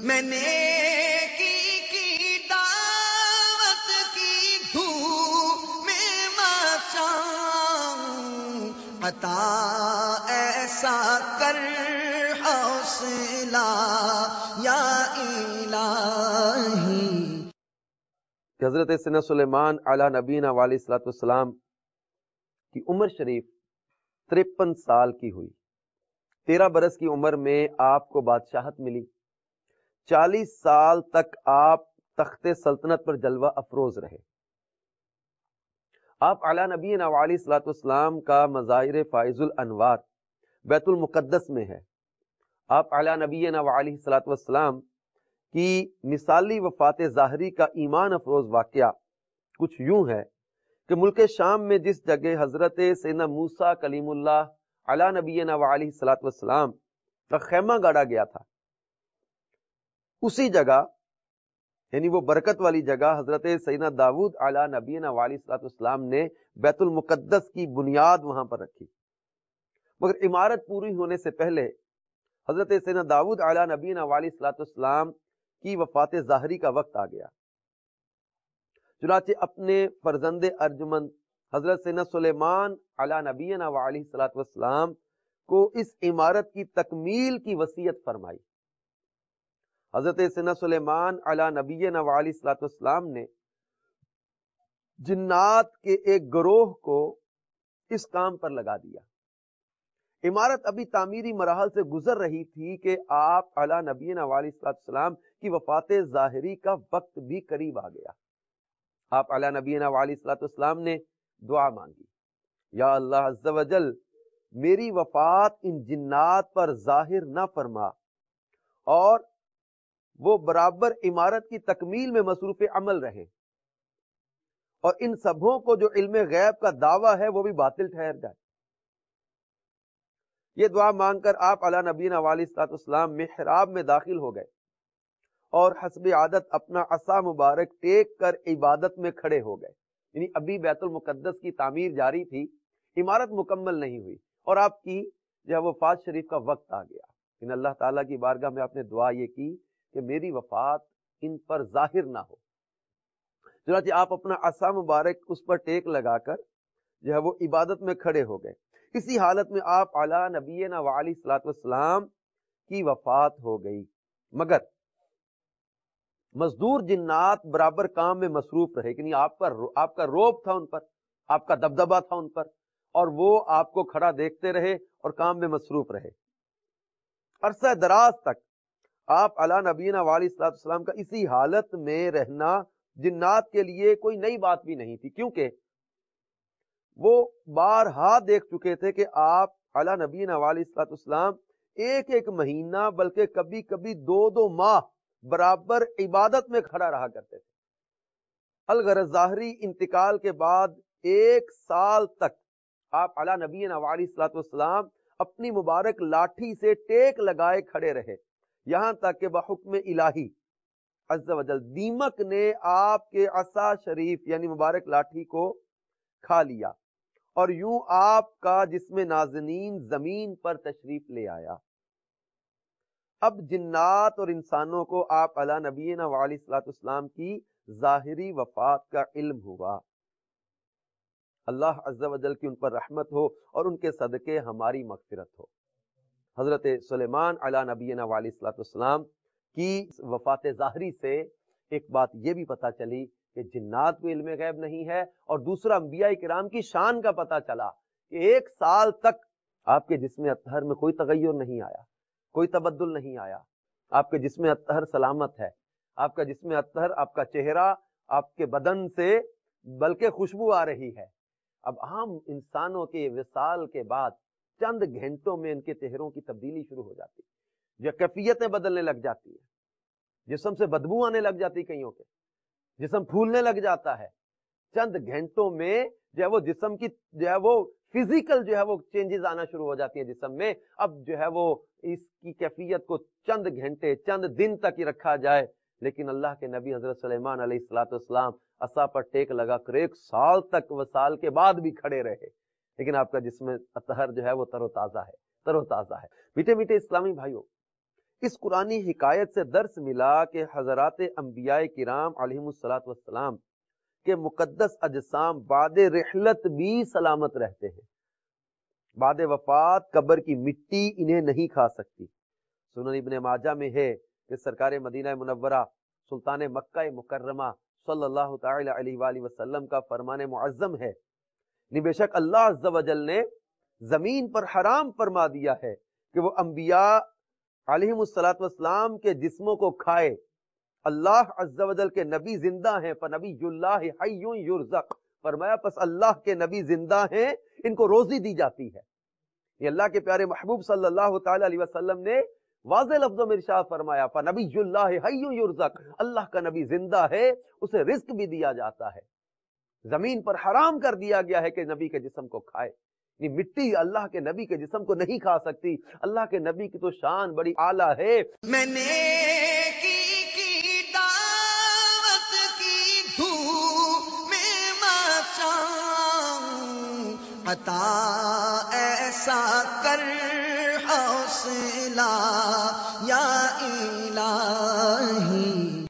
میں نے کی دعوت کی دھوم میں مچاؤں، عطا ایسا کر حوصلہ یا الہی۔ حضرت سیدنا سلیمان علی نبینا علیہ الصلوۃ والسلام کی عمر شریف 53 سال کی ہوئی۔ 13 برس کی عمر میں آپ کو بادشاہت ملی۔ 40 سال تک آپ تخت سلطنت پر جلوہ افروز رہے۔ آپ علی نبینا علیہ الصلوۃ والسلام کا مظاہر فائز الانوار بیت المقدس میں ہے۔ آپ علی نبینا علیہ الصلوۃ والسلام کی مثالی وفات ظاہری کا ایمان افروز واقعہ کچھ یوں ہے کہ ملک شام میں جس جگہ حضرت سیدنا موسیٰ کلیم اللہ علی نبینا علیہ الصلوۃ والسلام کا خیمہ گاڑا گیا تھا، اسی جگہ یعنی وہ برکت والی جگہ حضرت سیدنا داؤد علی نبینا علیہ الصلوۃ والسلام نے بیت المقدس کی بنیاد وہاں پر رکھی، مگر عمارت پوری ہونے سے پہلے حضرت سیدنا داؤد علی نبینا علیہ الصلوۃ والسلام کی وفات ظاہری کا وقت آ گیا۔ چنانچہ اپنے فرزند ارجمند حضرت سیدنا سلیمان علی نبینا علیہ الصلوۃ والسلام کو اس عمارت کی تکمیل کی وصیت فرمائی۔ حضرت سیدنا سلیمان علی نبینا علیہ الصلوۃ والسلام نے جنات کے ایک گروہ کو اس کام پر لگا دیا۔ عمارت ابھی تعمیری مراحل سے گزر رہی تھی کہ آپ علی نبینا علیہ الصلوۃ والسلام کی وفات ظاہری کا وقت بھی قریب آ گیا۔ آپ علی نبینا علیہ الصلوۃ والسلام نے دعا مانگی، یا اللہ عز و جل میری وفات ان جنات پر ظاہر نہ فرما، اور وہ برابر عمارت کی تکمیل میں مصروف عمل رہے، اور ان سبوں کو جو علم غیب کا دعویٰ ہے وہ بھی باطل ٹھہر جائے۔ یہ دعا مانگ کر آپ علی نبینا علیہ الصلوۃ والسلام محراب میں داخل ہو گئے اور حسب عادت اپنا عصا مبارک ٹیک کر عبادت میں کھڑے ہو گئے۔ یعنی ابھی بیت المقدس کی تعمیر جاری تھی، عمارت مکمل نہیں ہوئی، اور آپ کی جو وفات شریف کا وقت آ گیا۔ ان اللہ تعالیٰ کی بارگاہ میں آپ نے دعا یہ کی کہ میری وفات ان پر ظاہر نہ ہو۔ چنانچہ آپ اپنا عصا مبارک اس پر ٹیک لگا کر جو ہے وہ عبادت میں کھڑے ہو گئے۔ اسی حالت میں آپ علی نبینا علیہ الصلوۃ والسلام کی وفات ہو گئی، مگر مزدور جنات برابر کام میں مصروف رہے، یعنی آپ کا روب تھا ان پر، آپ کا دبدبہ تھا ان پر، اور وہ آپ کو کھڑا دیکھتے رہے اور کام میں مصروف رہے۔ عرصہ دراز تک آپ علی نبینا علیہ الصلوۃ والسلام کا اسی حالت میں رہنا جنات کے لیے کوئی نئی بات بھی نہیں تھی، کیونکہ وہ بارہا دیکھ چکے تھے کہ آپ علی نبینا علیہ الصلوۃ والسلام ایک ایک مہینہ بلکہ کبھی کبھی 2 ماہ برابر عبادت میں کھڑا رہا کرتے تھے۔ الغرض ظاہری انتقال کے بعد 1 سال تک آپ علی نبینا علیہ الصلوۃ والسلام اپنی مبارک لاٹھی سے ٹیک لگائے کھڑے رہے، یہاں تک کہ بحکم الہی عز و جل دیمک نے آپ کے عصا شریف یعنی مبارک لاٹھی کو کھا لیا، اور یوں آپ کا جسم نازنین زمین پر تشریف لے آیا۔ اب جنات اور انسانوں کو آپ علی نبینا علیہ الصلوۃ والسلام کی ظاہری وفات کا علم ہوا۔ اللہ عز و جل کی ان پر رحمت ہو اور ان کے صدقے ہماری مغفرت ہو۔ حضرت سلیمان علی نبینا علیہ الصلوۃ والسلام کی وفات ظاہری سے ایک بات یہ بھی پتہ چلی کہ جنات کو علم غیب نہیں ہے، اور دوسرا انبیاء کرام کی شان کا پتہ چلا کہ 1 سال تک آپ کے جسم اطہر میں کوئی تغیر نہیں آیا، کوئی تبدل نہیں آیا، آپ کے جسم اطہر سلامت ہے، آپ کا جسم اطہر، آپ کا چہرہ آپ کے بدن سے بلکہ خوشبو آ رہی ہے۔ اب عام انسانوں کے وصال کے بعد چند گھنٹوں میں ان کے چہروں کی تبدیلی شروع ہو جاتی ہے، یا کیفیتیں بدلنے لگ جاتی ہیں، جسم سے بدبو آنے لگ جاتی، کئیوں کے جسم پھولنے لگ جاتا ہے۔ چند گھنٹوں میں جو ہے وہ جسم کی جو ہے وہ فزیکل جو ہے وہ چینجز آنا شروع ہو جاتی ہیں جسم میں۔ اب جو ہے وہ اس کی کیفیت کو چند گھنٹے چند دن تک ہی رکھا جائے، لیکن اللہ کے نبی حضرت سلیمان علیہ الصلوۃ والسلام عصا پر ٹیک لگا کر 1 سال تک وصال کے بعد بھی کھڑے رہے، لیکن آپ کا جسم اطہر جو ہے وہ تر و تازہ ہے، تر و تازہ ہے۔ میٹھے میٹھے اسلامی بھائیوں، اس قرآنی حکایت سے درس ملا کہ حضرات انبیاء کرام علیہم الصلاۃ والسلام کے مقدس اجسام بعد رحلت بھی سلامت رہتے ہیں. بعد وفات قبر کی مٹی انہیں نہیں کھا سکتی. سنن ابن ماجہ میں ہے کہ سرکار مدینہ منورہ سلطان مکہ مکرمہ صلی اللہ تعالی علیہ وآلہ وسلم کا فرمان معظم ہے، بے شک اللہ عز و جل نے زمین پر حرام فرما دیا ہے کہ وہ انبیاء علیہم الصلاۃ والسلام کے جسموں کو کھائے. اللہ عز و جل کے نبی زندہ ہیں، فنبی اللہ حی یرزق، فرمایا پس اللہ کے نبی زندہ ہیں، ان کو روزی دی جاتی ہے. یہ اللہ کے پیارے محبوب صلی اللہ تعالی علیہ وسلم نے واضح لفظوں میں ارشاد فرمایا فنبی اللہ حی یرزق، اللہ کا نبی زندہ ہے، اسے رزق بھی دیا جاتا ہے. زمین پر حرام کر دیا گیا ہے کہ نبی کے جسم کو کھائے. یہ مٹی اللہ کے نبی کے جسم کو نہیں کھا سکتی. اللہ کے نبی کی تو شان بڑی اعلیٰ ہے. میں نے کی دعوت کی دھوم میں مچاؤں، عطا ایسا کر حوصلہ